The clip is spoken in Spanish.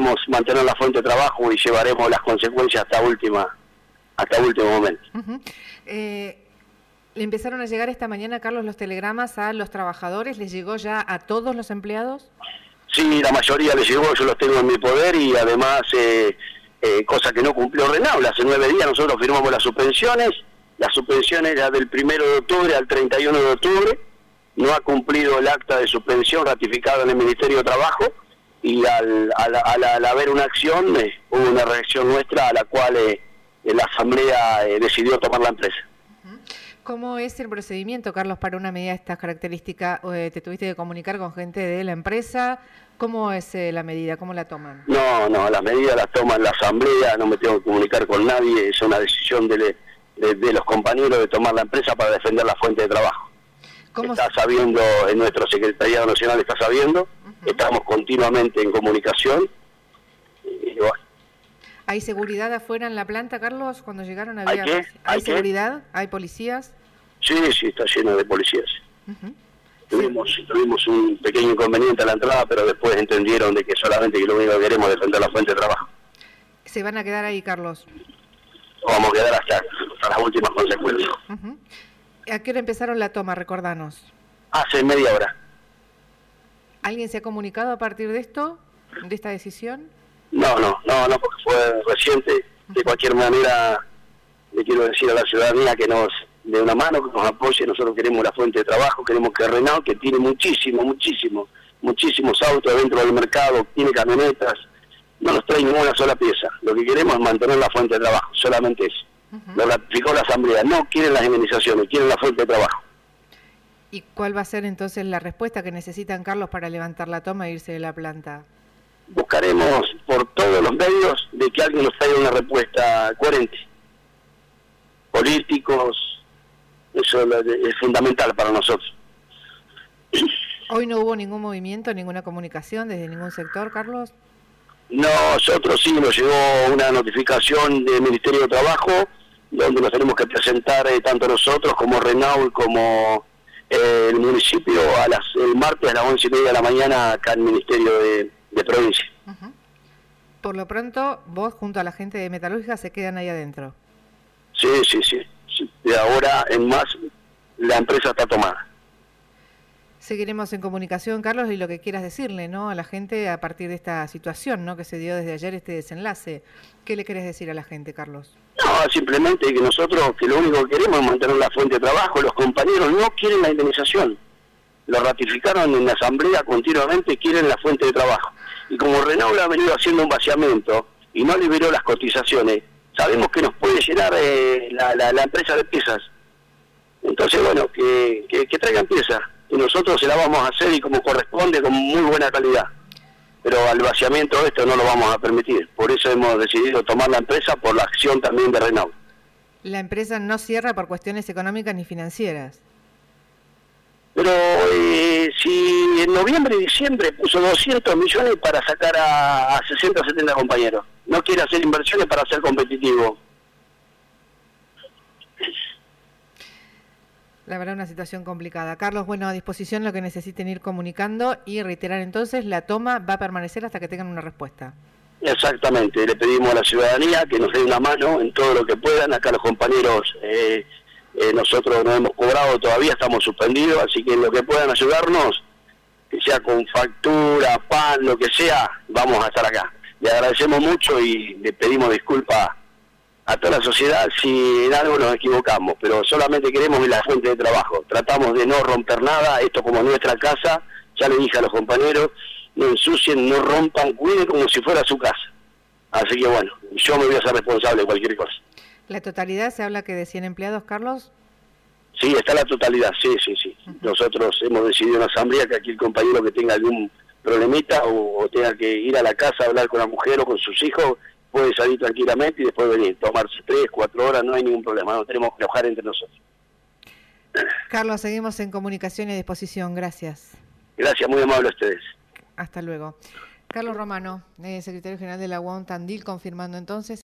queremos mantener la fuente de trabajo y llevaremos las consecuencias hasta último momento. ¿Le empezaron a llegar esta mañana, Carlos, los telegramas a los trabajadores? ¿Les llegó ya a todos los empleados? Sí, la mayoría les llegó, yo los tengo en mi poder y además, cosa que no cumplió Renault. Hace 9 días nosotros firmamos las suspensiones. La suspensión era del 1 de octubre al 31 de octubre. No ha cumplido el acta de suspensión ratificado en el Ministerio de Trabajo y al haber una acción, hubo una reacción nuestra a la cual la Asamblea decidió tomar la empresa. ¿Cómo es el procedimiento, Carlos, para una medida de estas características? ¿Te tuviste que comunicar con gente de la empresa? ¿Cómo es la medida? ¿Cómo la toman? No, la medida la toma la Asamblea, no me tengo que comunicar con nadie, es una decisión de los compañeros de tomar la empresa para defender la fuente de trabajo. Está sabiendo, en nuestro Secretariado Nacional está sabiendo, estamos continuamente en comunicación. Y bueno. ¿Hay seguridad afuera en la planta, Carlos? Cuando llegaron había... ¿Hay seguridad? ¿Hay policías? Sí, está lleno de policías. Tuvimos un pequeño inconveniente a la entrada, pero después entendieron de que solamente lo único que queremos es defender la fuente de trabajo. ¿Se van a quedar ahí, Carlos? Vamos a quedar hasta las últimas consecuencias. ¿A qué hora empezaron la toma? Recordanos. Hace media hora. ¿Alguien se ha comunicado a partir de esto, de esta decisión? No, porque fue reciente. De cualquier manera, le quiero decir a la ciudadanía que nos dé una mano, que nos apoye. Nosotros queremos la fuente de trabajo, queremos que Renault, que tiene muchísimos autos dentro del mercado, tiene camionetas, no nos trae ninguna sola pieza. Lo que queremos es mantener la fuente de trabajo, solamente eso. Lo ratificó la Asamblea, no quieren las indemnizaciones, quieren la fuente de trabajo. ¿Y cuál va a ser entonces la respuesta que necesitan, Carlos, para levantar la toma e irse de la planta? Buscaremos por todos los medios de que alguien nos traiga una respuesta coherente. Políticos, eso es fundamental para nosotros. ¿Hoy no hubo ningún movimiento, ninguna comunicación desde ningún sector, Carlos? Nosotros sí, nos llegó una notificación del Ministerio de Trabajo, donde nos tenemos que presentar tanto nosotros como Renault, como el municipio, el martes a las 11:30 de la mañana acá en el Ministerio de Provincia. Por lo pronto, vos junto a la gente de Metalúrgica se quedan ahí adentro. Sí. De ahora en más, la empresa está tomada. Seguiremos en comunicación, Carlos, y lo que quieras decirle, ¿no?, a la gente a partir de esta situación, ¿no?, que se dio desde ayer, este desenlace. ¿Qué le querés decir a la gente, Carlos? No, simplemente que nosotros, que lo único que queremos es mantener la fuente de trabajo. Los compañeros no quieren la indemnización. Lo ratificaron en la Asamblea continuamente, quieren la fuente de trabajo. Y como Renault ha venido haciendo un vaciamiento y no liberó las cotizaciones, sabemos que nos puede llenar la empresa de piezas. Entonces, bueno, que traigan piezas. Y nosotros se la vamos a hacer y como corresponde, con muy buena calidad. Pero al vaciamiento esto no lo vamos a permitir. Por eso hemos decidido tomar la empresa, por la acción también de Renault. La empresa no cierra por cuestiones económicas ni financieras. Pero si en noviembre y diciembre puso 200 millones para sacar a 60 o 70 compañeros. No quiere hacer inversiones para ser competitivo. La verdad, una situación complicada. Carlos, bueno, a disposición lo que necesiten ir comunicando y reiterar entonces, la toma va a permanecer hasta que tengan una respuesta. Exactamente, le pedimos a la ciudadanía que nos dé una mano en todo lo que puedan. Acá los compañeros, nosotros no hemos cobrado todavía, estamos suspendidos, así que en lo que puedan ayudarnos, que sea con factura, pan, lo que sea, vamos a estar acá. Le agradecemos mucho y le pedimos disculpas a toda la sociedad si en algo nos equivocamos, pero solamente queremos la fuente de trabajo. Tratamos de no romper nada, esto como nuestra casa, ya le dije a los compañeros, no ensucien, no rompan, cuiden como si fuera su casa. Así que bueno, yo me voy a hacer responsable de cualquier cosa. ¿La totalidad se habla que de 100 empleados, Carlos? Sí, está la totalidad, sí. Nosotros hemos decidido en la asamblea que aquí el compañero que tenga algún problemita o tenga que ir a la casa a hablar con la mujer o con sus hijos, puede salir tranquilamente y después venir, tomarse 3, 4 horas, no hay ningún problema, no tenemos que enojar entre nosotros. Carlos, seguimos en comunicación y a disposición, gracias. Gracias, muy amable a ustedes. Hasta luego. Carlos Romano, secretario general de la UOM Tandil, confirmando entonces